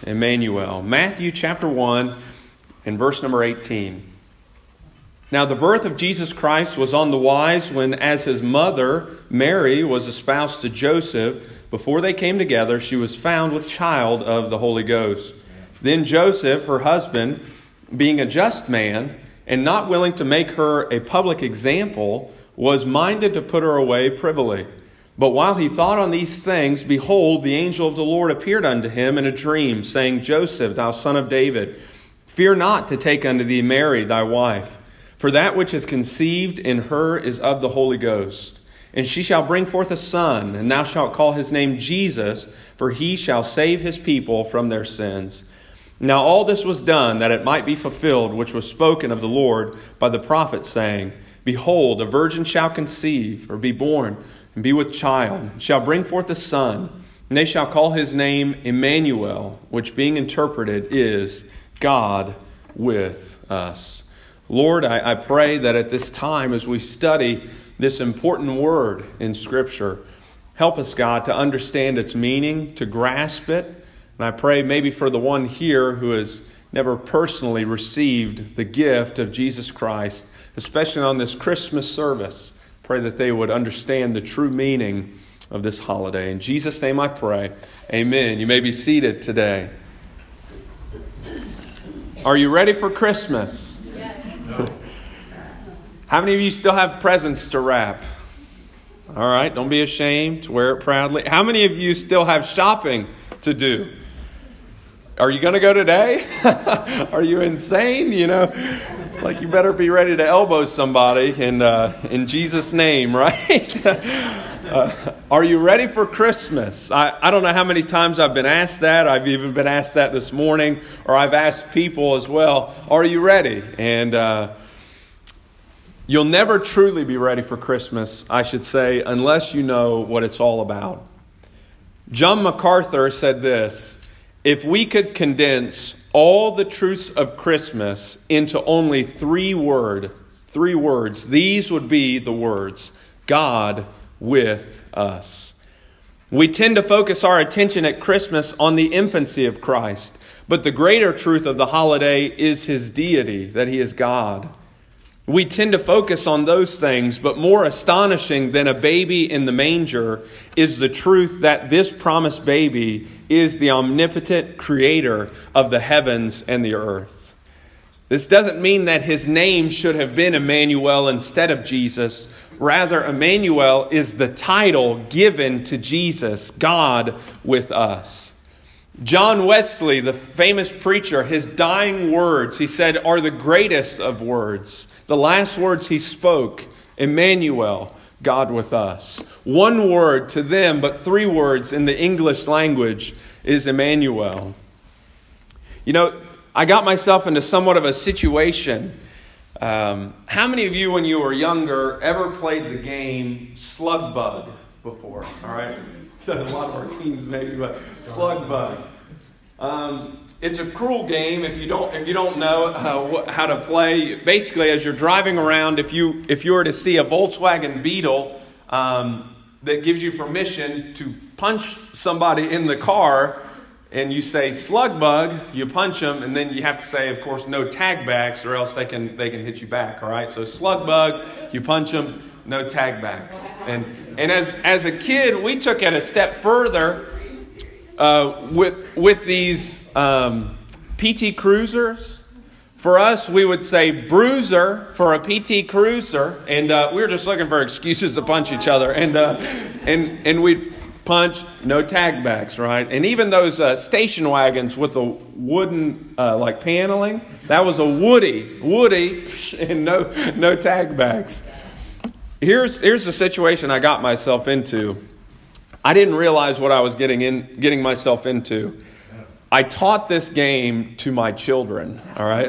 Emmanuel. Matthew chapter 1 and verse number 18. Now the birth of Jesus Christ was on the wise when, as his mother, Mary, was espoused to Joseph. Before they came together, she was found with child of the Holy Ghost. Then Joseph, her husband, being a just man, and not willing to make her a public example, was minded to put her away privily. But while he thought on these things, behold, the angel of the Lord appeared unto him in a dream, saying, Joseph, thou son of David, fear not to take unto thee Mary thy wife, for that which is conceived in her is of the Holy Ghost. And she shall bring forth a son, and thou shalt call his name Jesus, for he shall save his people from their sins. Now all this was done, that it might be fulfilled, which was spoken of the Lord by the prophet, saying, Behold, a virgin shall conceive, or be born, and be with child, and shall bring forth a son, and they shall call his name Emmanuel, which being interpreted is God with us. Lord, I pray that at this time, as we study this important word in Scripture, help us, God, to understand its meaning, to grasp it. And I pray maybe for the one here who has never personally received the gift of Jesus Christ, especially on this Christmas service, pray that they would understand the true meaning of this holiday. In Jesus' name I pray. Amen. You may be seated today. Are you ready for Christmas? Yes. How many of you still have presents to wrap? All right, don't be ashamed to wear it proudly. How many of you still have shopping to do? Are you going to go today? Are you insane? You know, it's like you better be ready to elbow somebody in Jesus' name, right? Are you ready for Christmas? I don't know how many times I've been asked that. I've even been asked that this morning, or I've asked people as well, are you ready? And you'll never truly be ready for Christmas, I should say, unless you know what it's all about. John MacArthur said this: if we could condense all the truths of Christmas into only three words, these would be the words: God with us. We tend to focus our attention at Christmas on the infancy of Christ, but the greater truth of the holiday is His deity, that He is God. We tend to focus on those things, but more astonishing than a baby in the manger is the truth that this promised baby is the omnipotent creator of the heavens and the earth. This doesn't mean that His name should have been Emmanuel instead of Jesus. Rather, Emmanuel is the title given to Jesus, God with us. John Wesley, the famous preacher, his dying words, he said, are the greatest of words. The last words he spoke, Emmanuel, God with us. One word to them, but three words in the English language is Emmanuel. You know, I got myself into somewhat of a situation. How many of you, when you were younger, ever played the game Slug Bug before? All right. A lot of our teams maybe, but Slug Bug. It's a cruel game if you don't know how to play. Basically, as you're driving around, if you were to see a Volkswagen Beetle that gives you permission to punch somebody in the car, and you say Slug Bug, you punch them, and then you have to say, of course, no tag backs, or else they can hit you back. All right, so Slug Bug, you punch them. No tag backs. And as a kid, we took it a step further with these PT Cruisers. For us, we would say bruiser for a PT Cruiser, and we were just looking for excuses to punch each other. And we'd punch, no tag backs, right? And even those station wagons with the wooden like paneling, that was a Woody, and no tag backs. Here's the situation I got myself into. I didn't realize what I was getting myself into. I taught this game to my children. All right.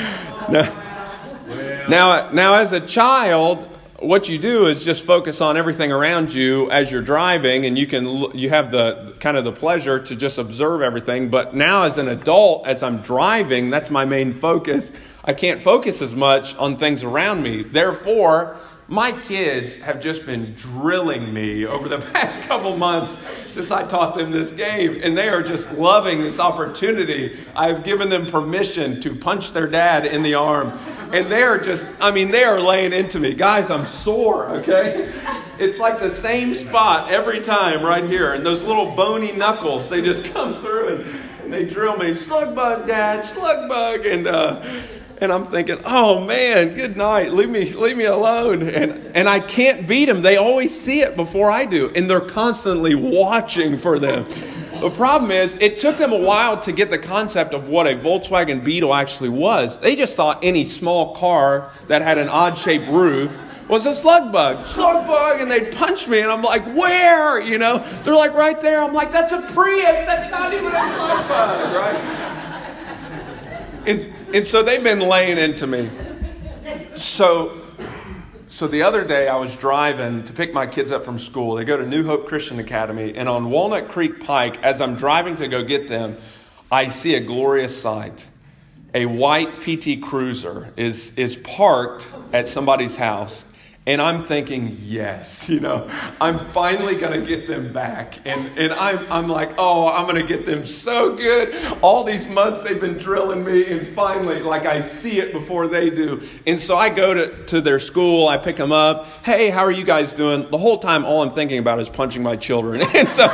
Now, as a child, what you do is just focus on everything around you as you're driving, and you have the kind of the pleasure to just observe everything. But now, as an adult, as I'm driving, that's my main focus. I can't focus as much on things around me. Therefore, My kids have just been drilling me over the past couple months since I taught them this game. And they are just loving this opportunity. I've given them permission to punch their dad in the arm. And they are they are laying into me. Guys, I'm sore, okay? It's like the same spot every time right here. And those little bony knuckles, they just come through and they drill me. Slug bug, Dad, slug bug. And I'm thinking, oh man, good night. Leave me alone. And I can't beat them. They always see it before I do. And they're constantly watching for them. The problem is, it took them a while to get the concept of what a Volkswagen Beetle actually was. They just thought any small car that had an odd-shaped roof was a slug bug, and they'd punch me, and I'm like, where? They're like, right there. I'm like, that's a Prius. That's not even a slug bug, right? And so they've been laying into me. So the other day I was driving to pick my kids up from school. They go to New Hope Christian Academy. And on Walnut Creek Pike, as I'm driving to go get them, I see a glorious sight. A white PT Cruiser is parked at somebody's house. And I'm thinking, yes, I'm finally going to get them back. And I'm like, oh, I'm going to get them so good. All these months they've been drilling me. And finally, I see it before they do. And so I go to their school. I pick them up. Hey, how are you guys doing? The whole time, all I'm thinking about is punching my children. And so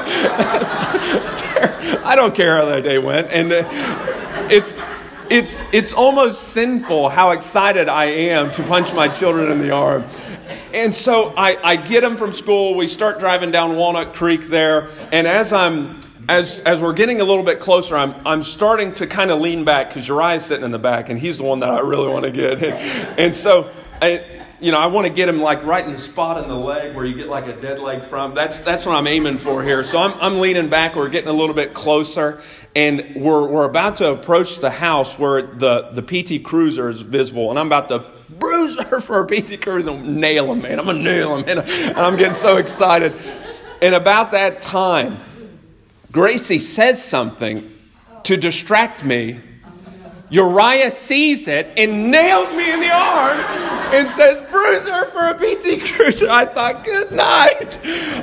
I don't care how that day went. And it's almost sinful how excited I am to punch my children in the arm. And so I get them from school. We start driving down Walnut Creek there. And as we're getting a little bit closer, I'm starting to kind of lean back because Uriah's sitting in the back, and he's the one that I really want to get. And so I want to get him right in the spot in the leg where you get a dead leg from. That's what I'm aiming for here. So I'm leaning back. We're getting a little bit closer, and we're about to approach the house where the PT Cruiser is visible, and I'm about to bruise her for a PT Cruiser and nail him, man. I'm going to nail him. And I'm getting so excited. And about that time, Gracie says something to distract me. Uriah sees it and nails me in the arm and says, bruise her for a PT Cruiser. I thought, good night.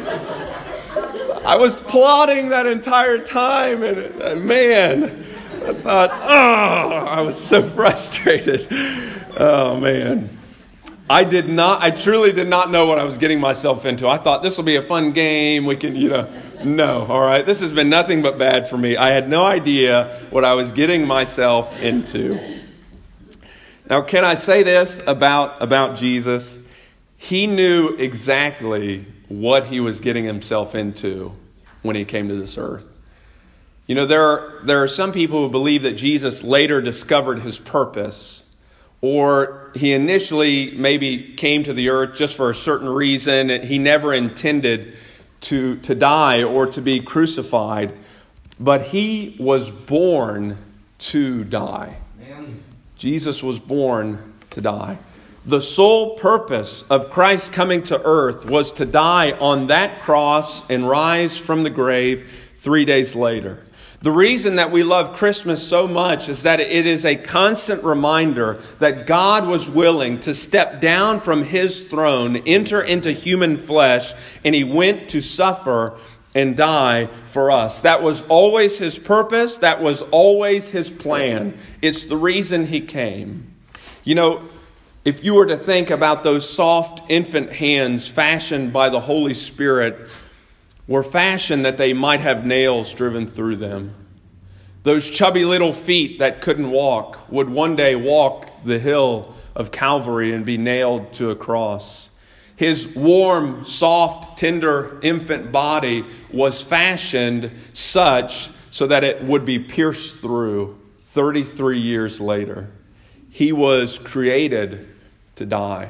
I was plotting that entire time. And man, I thought, I was so frustrated. Oh, man. I truly did not know what I was getting myself into. I thought this will be a fun game. We can, no, all right. This has been nothing but bad for me. I had no idea what I was getting myself into. Now, can I say this about Jesus? He knew exactly what he was getting himself into when he came to this earth. There are some people who believe that Jesus later discovered his purpose, or he initially maybe came to the earth just for a certain reason. He never intended to die or to be crucified, but he was born to die. Man. Jesus was born to die. The sole purpose of Christ coming to earth was to die on that cross and rise from the grave 3 days later. The reason that we love Christmas so much is that it is a constant reminder that God was willing to step down from his throne, enter into human flesh, and he went to suffer and die for us. That was always his purpose. That was always his plan. It's the reason he came. If you were to think about those soft infant hands fashioned by the Holy Spirit, were fashioned that they might have nails driven through them. Those chubby little feet that couldn't walk would one day walk the hill of Calvary and be nailed to a cross. His warm, soft, tender infant body was fashioned such so that it would be pierced through 33 years later. He was created to die.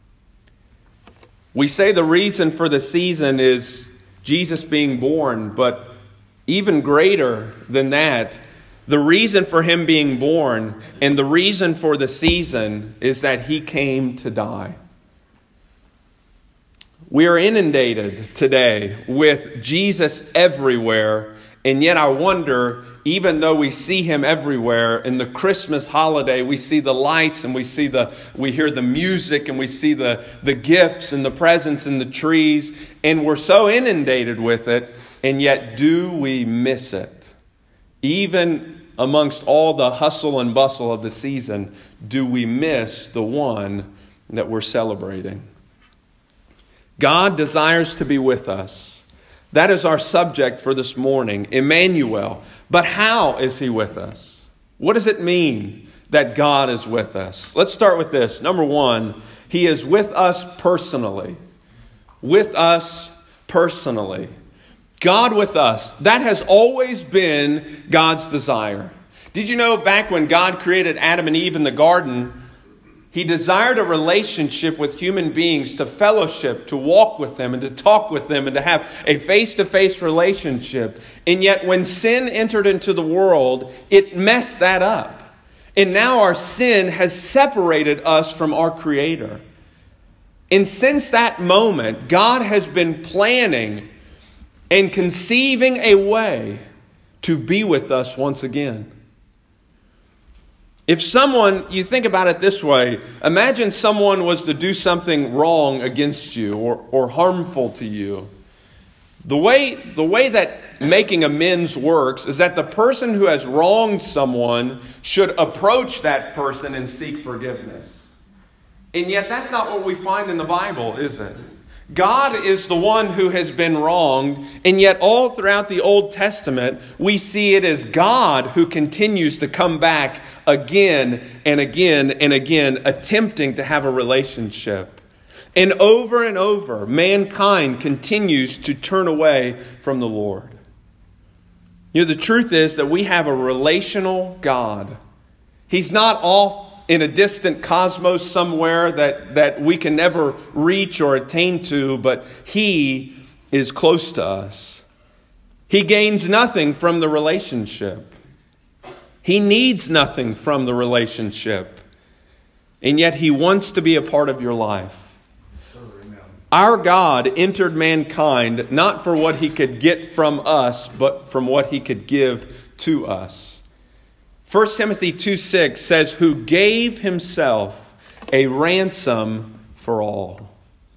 We say the reason for the season is Jesus being born, but even greater than that, the reason for him being born and the reason for the season is that he came to die. We are inundated today with Jesus everywhere And yet I wonder, even though we see him everywhere, in the Christmas holiday, we see the lights and we hear the music and we see the gifts and the presents and the trees, and we're so inundated with it, and yet do we miss it? Even amongst all the hustle and bustle of the season, do we miss the one that we're celebrating? God desires to be with us. That is our subject for this morning, Emmanuel. But how is he with us? What does it mean that God is with us? Let's start with this. Number one, he is with us personally. With us personally. God with us. That has always been God's desire. Did you know back when God created Adam and Eve in the garden, he desired a relationship with human beings, to fellowship, to walk with them, and to talk with them, and to have a face-to-face relationship. And yet when sin entered into the world, it messed that up. And now our sin has separated us from our Creator. And since that moment, God has been planning and conceiving a way to be with us once again. If someone, you think about it this way, imagine someone was to do something wrong against you or harmful to you. The way that making amends works is that the person who has wronged someone should approach that person and seek forgiveness. And yet that's not what we find in the Bible, is it? God is the one who has been wronged, and yet all throughout the Old Testament, we see it as God who continues to come back again and again and again, attempting to have a relationship. And over, mankind continues to turn away from the Lord. You know, the truth is that we have a relational God. He's not off in a distant cosmos somewhere that we can never reach or attain to, but he is close to us. He gains nothing from the relationship. He needs nothing from the relationship. And yet he wants to be a part of your life. Our God entered mankind not for what he could get from us, but from what he could give to us. 1 Timothy 2:6 says, who gave himself a ransom for all.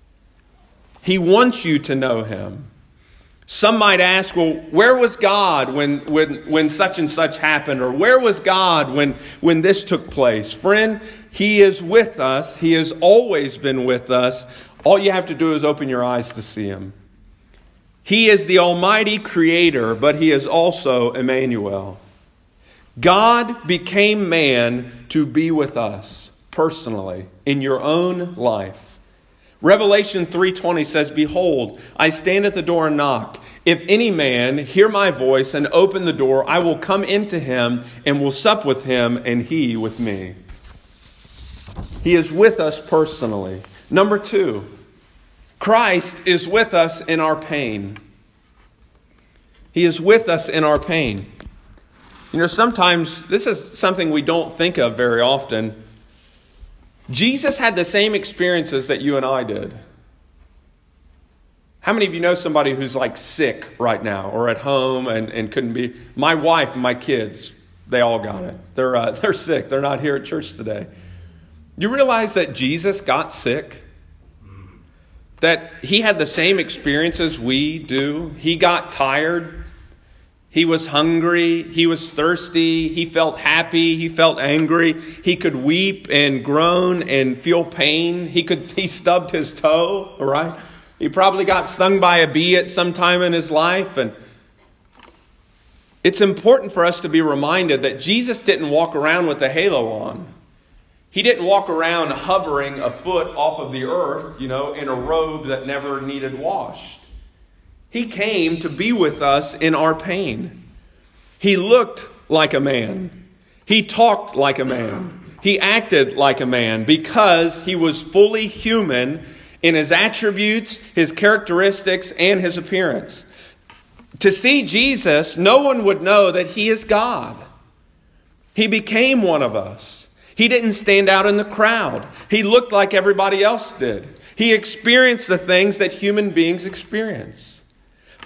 He wants you to know him. Some might ask, well, where was God when such and such happened? Or where was God when this took place? Friend, he is with us. He has always been with us. All you have to do is open your eyes to see him. He is the Almighty Creator, but he is also Emmanuel. God became man to be with us personally in your own life. Revelation 3:20 says, behold, I stand at the door and knock. If any man hear my voice and open the door, I will come into him and will sup with him and he with me. He is with us personally. Number two, Christ is with us in our pain. He is with us in our pain. You know, sometimes this is something we don't think of very often. Jesus had the same experiences that you and I did. How many of you know somebody who's like sick right now or at home and couldn't be? My wife and my kids, they all got it. They're sick. They're not here at church today. You realize that Jesus got sick? That he had the same experiences we do. He got tired. He was hungry, he was thirsty, he felt happy, he felt angry. He could weep and groan and feel pain. He stubbed his toe, right? He probably got stung by a bee at some time in his life. And it's important for us to be reminded that Jesus didn't walk around with a halo on. He didn't walk around hovering a foot off of the earth, in a robe that never needed washed. He came to be with us in our pain. He looked like a man. He talked like a man. He acted like a man because he was fully human in his attributes, his characteristics, and his appearance. To see Jesus, no one would know that he is God. He became one of us. He didn't stand out in the crowd. He looked like everybody else did. He experienced the things that human beings experience.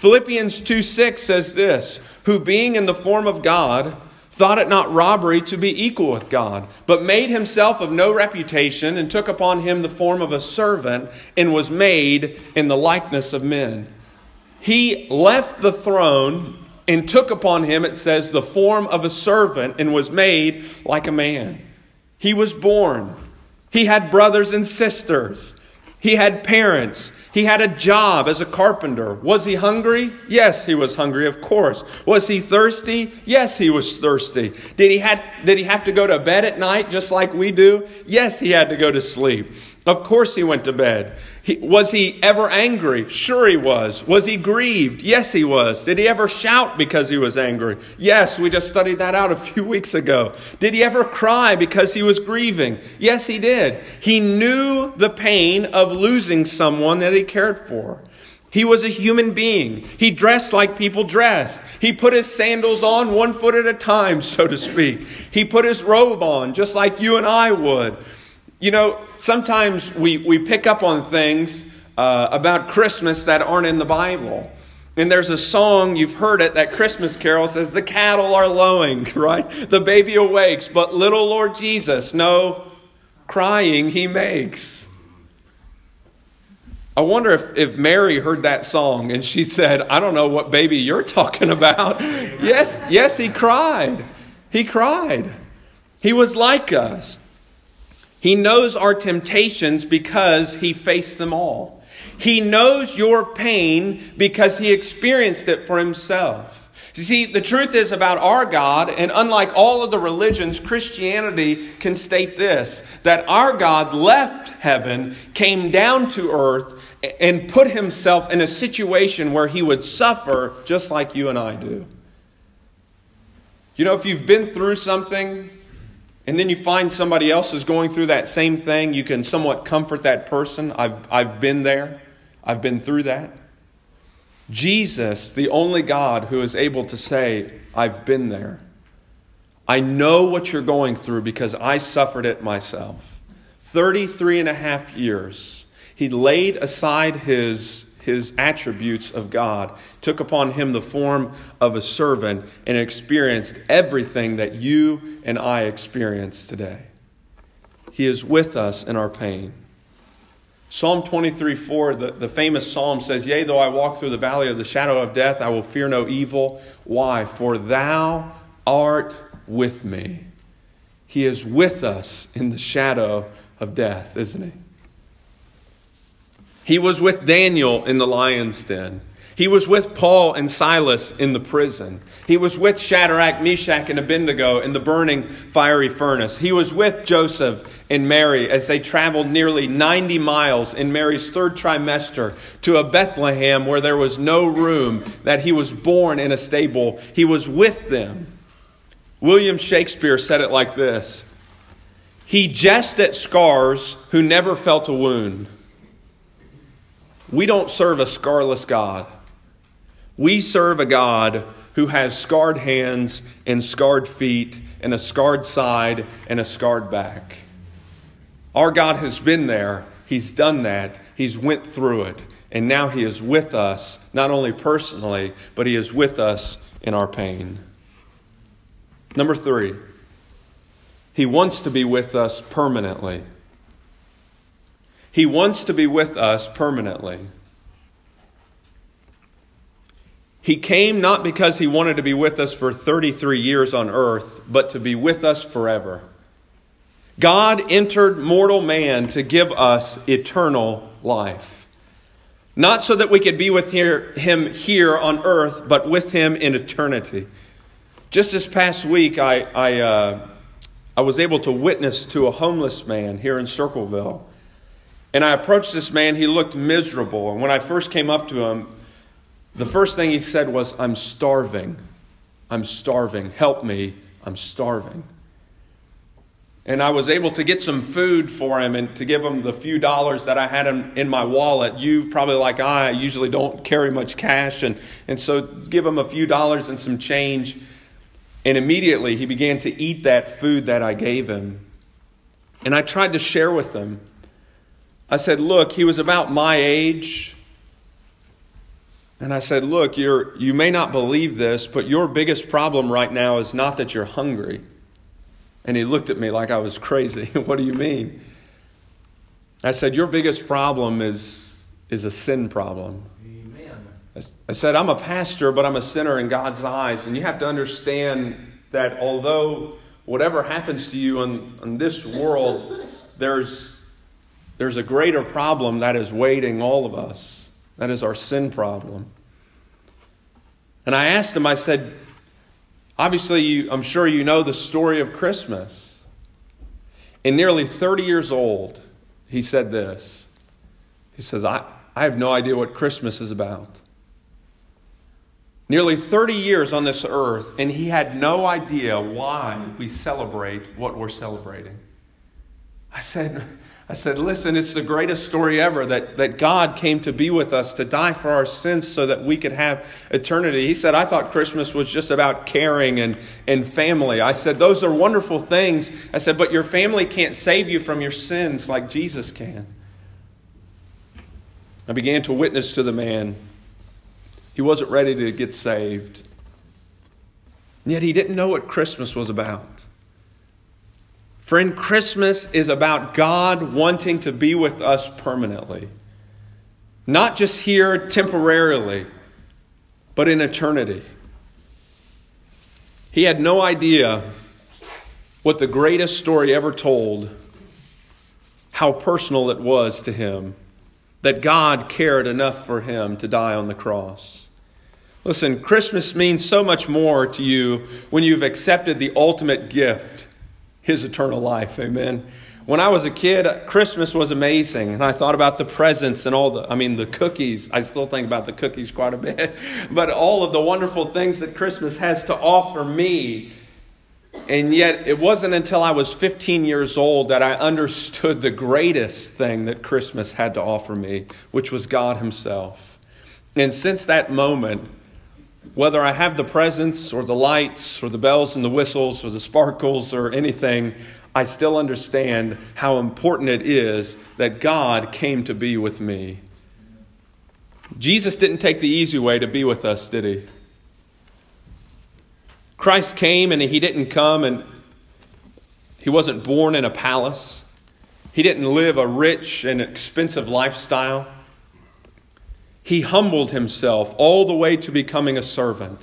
Philippians 2:6 says this, who being in the form of God, thought it not robbery to be equal with God, but made himself of no reputation, and took upon him the form of a servant, and was made in the likeness of men. He left the throne and took upon him, it says, the form of a servant, and was made like a man. He was born. He had brothers and sisters. He had parents. He had a job as a carpenter. Was he hungry? Yes, he was hungry, of course. Was he thirsty? Yes, he was thirsty. Did he have to go to bed at night just like we do? Yes, he had to go to sleep. Of course he went to bed. Was he ever angry? Sure he was. Was he grieved? Yes, he was. Did he ever shout because he was angry? Yes, we just studied that out a few weeks ago. Did he ever cry because he was grieving? Yes, he did. He knew the pain of losing someone that he cared for. He was a human being. He dressed like people dress. He put his sandals on one foot at a time, so to speak. He put his robe on just like you and I would. You know, sometimes we pick up on things about Christmas that aren't in the Bible. And there's a song, you've heard it, that Christmas carol says, the cattle are lowing, right? The baby awakes, but little Lord Jesus, no crying he makes. I wonder if Mary heard that song and she said, I don't know what baby you're talking about. Yes, he cried. He cried. He was like us. He knows our temptations because he faced them all. He knows your pain because he experienced it for himself. You see, the truth is about our God, and unlike all of the religions, Christianity can state this, that our God left heaven, came down to earth, and put himself in a situation where he would suffer just like you and I do. You know, if you've been through something, and then you find somebody else is going through that same thing, you can somewhat comfort that person. I've been there. I've been through that. Jesus, the only God who is able to say, I've been there. I know what you're going through because I suffered it myself. 33 and a half years. He laid aside his attributes of God, took upon him the form of a servant, and experienced everything that you and I experience today. He is with us in our pain. Psalm 23:4, the famous psalm says, yea, though I walk through the valley of the shadow of death, I will fear no evil. Why? For thou art with me. He is with us in the shadow of death, isn't he? He was with Daniel in the lion's den. He was with Paul and Silas in the prison. He was with Shadrach, Meshach, and Abednego in the burning fiery furnace. He was with Joseph and Mary as they traveled nearly 90 miles in Mary's third trimester to a Bethlehem where there was no room, that he was born in a stable. He was with them. William Shakespeare said it like this: he jest at scars who never felt a wound. We don't serve a scarless God. We serve a God who has scarred hands and scarred feet and a scarred side and a scarred back. Our God has been there. He's done that. He's went through it. And now he is with us, not only personally, but he is with us in our pain. Number 3, he wants to be with us permanently. He wants to be with us permanently. He came not because he wanted to be with us for 33 years on earth, but to be with us forever. God entered mortal man to give us eternal life. Not so that we could be with him here on earth, but with him in eternity. Just this past week, I was able to witness to a homeless man here in Circleville. And I approached this man. He looked miserable. And when I first came up to him, the first thing he said was, I'm starving. I'm starving. Help me. I'm starving. And I was able to get some food for him and to give him the few dollars that I had in my wallet. You, probably like I usually don't carry much cash. And so give him a few dollars and some change. And immediately he began to eat that food that I gave him. And I tried to share with him. I said, look, he was about my age. And I said, look, you may not believe this, but your biggest problem right now is not that you're hungry. And he looked at me like I was crazy. What do you mean? I said, your biggest problem is a sin problem. Amen. I said, I'm a pastor, but I'm a sinner in God's eyes. And you have to understand that although whatever happens to you in this world, there's a greater problem that is waiting all of us. That is our sin problem. And I asked him, I said, obviously, I'm sure you know the story of Christmas. In nearly 30 years old, he said this. He says, I have no idea what Christmas is about. Nearly 30 years on this earth, and he had no idea why we celebrate what we're celebrating. I said, listen, it's the greatest story ever that God came to be with us, to die for our sins so that we could have eternity. He said, I thought Christmas was just about caring and family. I said, those are wonderful things. I said, but your family can't save you from your sins like Jesus can. I began to witness to the man. He wasn't ready to get saved. And yet he didn't know what Christmas was about. Friend, Christmas is about God wanting to be with us permanently. Not just here temporarily, but in eternity. He had no idea what the greatest story ever told, how personal it was to him, that God cared enough for him to die on the cross. Listen, Christmas means so much more to you when you've accepted the ultimate gift, His eternal life. Amen. When I was a kid, Christmas was amazing. And I thought about the presents and the cookies. I still think about the cookies quite a bit. But all of the wonderful things that Christmas has to offer me. And yet it wasn't until I was 15 years old that I understood the greatest thing that Christmas had to offer me, which was God Himself. And since that moment, whether I have the presents or the lights or the bells and the whistles or the sparkles or anything, I still understand how important it is that God came to be with me. Jesus didn't take the easy way to be with us, did He? Christ came and He didn't come and He wasn't born in a palace. He didn't live a rich and expensive lifestyle. He humbled Himself all the way to becoming a servant.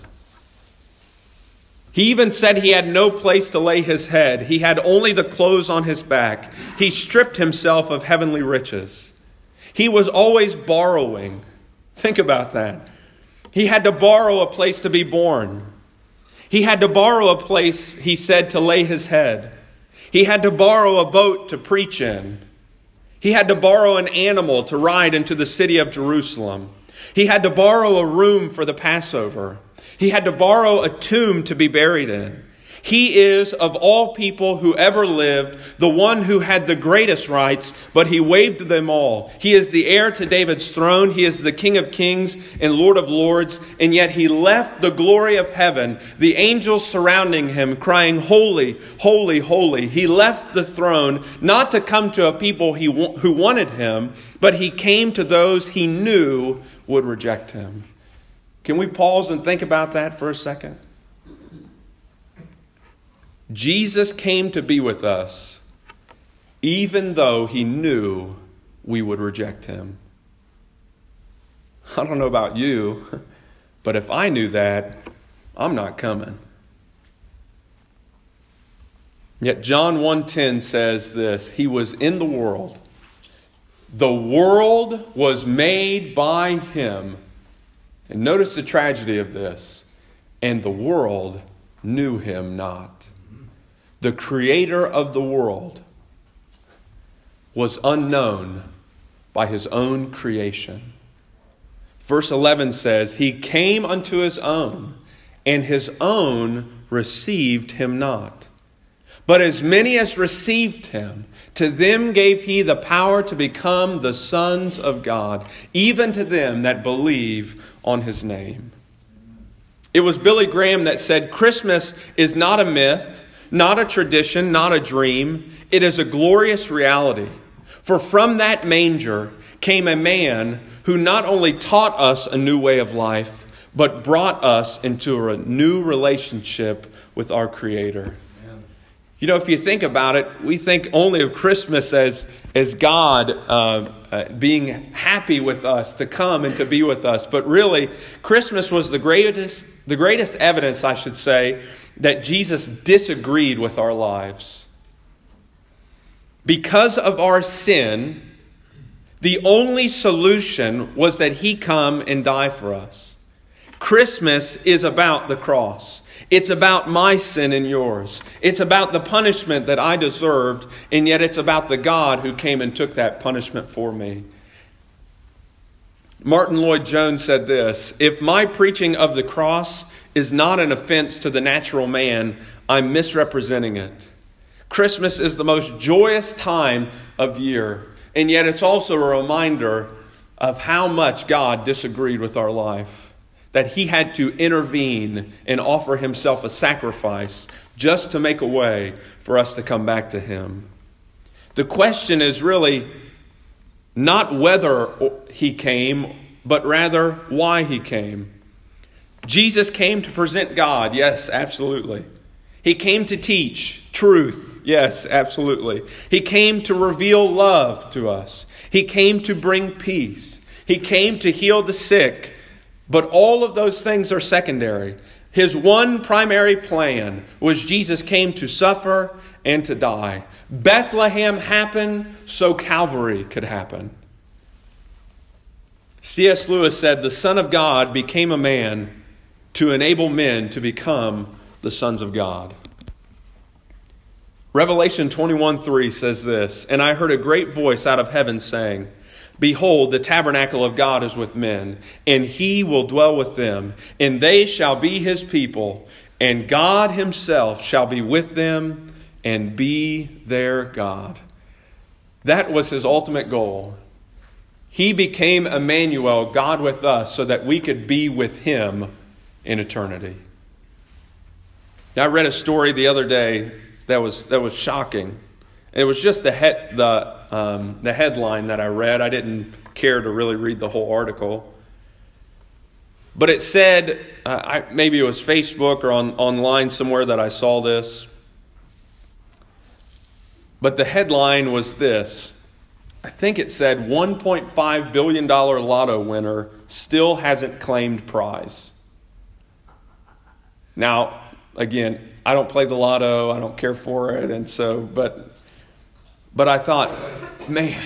He even said He had no place to lay His head. He had only the clothes on His back. He stripped Himself of heavenly riches. He was always borrowing. Think about that. He had to borrow a place to be born. He had to borrow a place, He said, to lay His head. He had to borrow a boat to preach in. He had to borrow an animal to ride into the city of Jerusalem. He had to borrow a room for the Passover. He had to borrow a tomb to be buried in. He is, of all people who ever lived, the one who had the greatest rights, but He waived them all. He is the heir to David's throne. He is the King of kings and Lord of lords. And yet He left the glory of heaven, the angels surrounding Him, crying, "Holy, holy, holy." He left the throne not to come to a people who wanted Him, but He came to those He knew would reject Him. Can we pause and think about that for a second? Jesus came to be with us, even though He knew we would reject Him. I don't know about you, but if I knew that, I'm not coming. Yet John 1:10 says this, He was in the world. The world was made by Him. And notice the tragedy of this. And the world knew Him not. The Creator of the world was unknown by His own creation. Verse 11 says, He came unto His own, and His own received Him not. But as many as received Him, to them gave He the power to become the sons of God, even to them that believe on His name. It was Billy Graham that said, Christmas is not a myth, not a tradition, not a dream. It is a glorious reality. For from that manger came a man who not only taught us a new way of life, but brought us into a new relationship with our Creator. You know, if you think about it, we think only of Christmas as God being happy with us, to come and to be with us. But really, Christmas was the greatest evidence, I should say, that Jesus disagreed with our lives. Because of our sin, the only solution was that He come and die for us. Christmas is about the cross. It's about my sin and yours. It's about the punishment that I deserved, and yet it's about the God who came and took that punishment for me. Martin Lloyd-Jones said this: "If my preaching of the cross is not an offense to the natural man, I'm misrepresenting it." Christmas is the most joyous time of year, and yet it's also a reminder of how much God disagreed with our life. That He had to intervene and offer Himself a sacrifice just to make a way for us to come back to Him. The question is really not whether He came, but rather why He came. Jesus came to present God. Yes, absolutely. He came to teach truth. Yes, absolutely. He came to reveal love to us. He came to bring peace. He came to heal the sick. But all of those things are secondary. His one primary plan was Jesus came to suffer and to die. Bethlehem happened so Calvary could happen. C.S. Lewis said, "The Son of God became a man to enable men to become the sons of God." Revelation 21:3 says this: "And I heard a great voice out of heaven saying, Behold, the tabernacle of God is with men, and He will dwell with them, and they shall be His people, and God Himself shall be with them and be their God." That was His ultimate goal. He became Emmanuel, God with us, so that we could be with Him in eternity. Now, I read a story the other day that was shocking. It was just the headline that I read. I didn't care to really read the whole article. But it said, maybe it was Facebook or online somewhere that I saw this. But the headline was this. I think it said, $1.5 billion lotto winner still hasn't claimed prize. Now, again, I don't play the lotto. I don't care for it. And so, But I thought, man,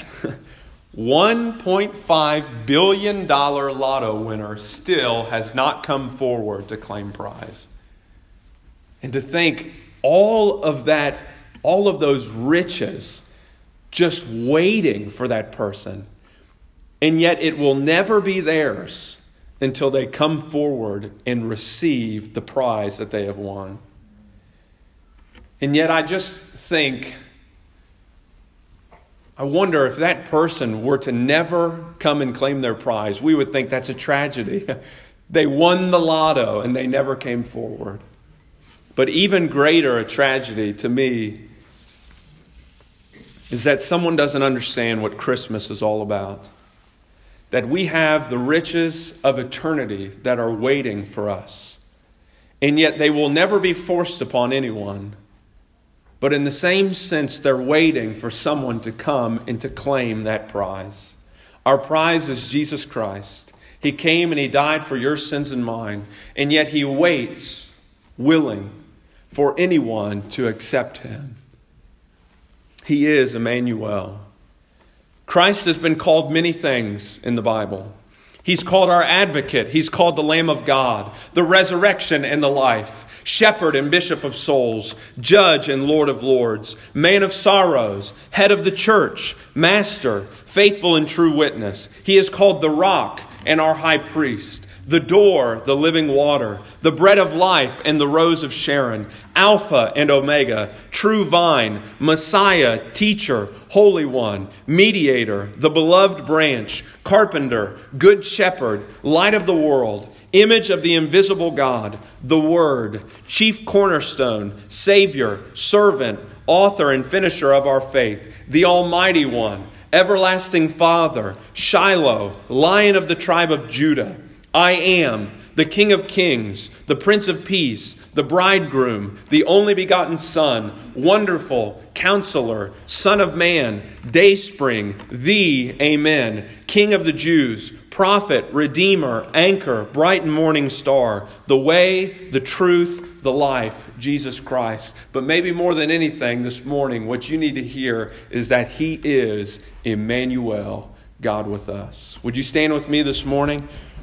$1.5 billion lotto winner still has not come forward to claim prize. And to think all of those riches just waiting for that person. And yet it will never be theirs until they come forward and receive the prize that they have won. And yet I just think, I wonder if that person were to never come and claim their prize, we would think that's a tragedy. They won the lotto and they never came forward. But even greater a tragedy to me is that someone doesn't understand what Christmas is all about. That we have the riches of eternity that are waiting for us. And yet they will never be forced upon anyone. But in the same sense, they're waiting for someone to come and to claim that prize. Our prize is Jesus Christ. He came and He died for your sins and mine. And yet He waits, willing, for anyone to accept Him. He is Emmanuel. Christ has been called many things in the Bible. He's called our advocate. He's called the Lamb of God, the resurrection and the life, shepherd and bishop of souls, judge and Lord of lords, man of sorrows, head of the church, master, faithful and true witness. He is called the rock and our high priest, the door, the living water, the bread of life and the rose of Sharon, Alpha and Omega, true vine, Messiah, teacher, Holy One, mediator, the beloved branch, carpenter, good shepherd, light of the world, image of the invisible God, the Word, chief cornerstone, Savior, servant, author and finisher of our faith, the Almighty One, Everlasting Father, Shiloh, Lion of the tribe of Judah. I am the King of Kings, the Prince of Peace, the Bridegroom, the only begotten Son, Wonderful, Counselor, Son of Man, Dayspring, the Amen, King of the Jews, Prophet, Redeemer, Anchor, Bright and Morning Star, the Way, the Truth, the Life, Jesus Christ. But maybe more than anything this morning, what you need to hear is that He is Emmanuel, God with us. Would you stand with me this morning?